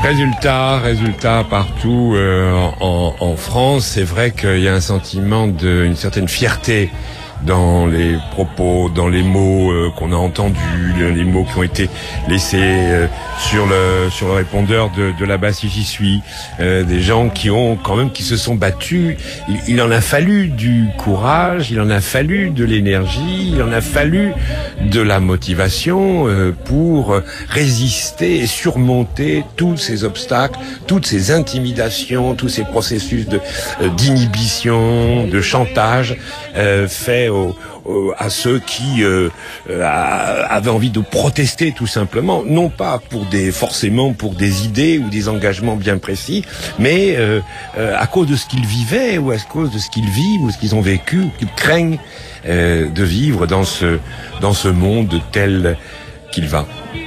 Résultat partout en France. C'est vrai qu'il y a un sentiment d'une certaine fierté dans les propos, dans les mots qu'on a entendus, les mots qui ont été laissés sur le répondeur de la basse J'y suis, des gens qui se sont battus. Il en a fallu du courage, il en a fallu de l'énergie, il en a fallu de la motivation pour résister et surmonter tous ces obstacles, toutes ces intimidations, tous ces processus d'inhibition, de chantage faits à ceux qui avaient envie de protester tout simplement, non pas forcément pour des idées ou des engagements bien précis, mais à cause de ce qu'ils vivaient ou à cause de ce qu'ils vivent ou ce qu'ils ont vécu ou qu'ils craignent de vivre dans ce monde tel qu'il va.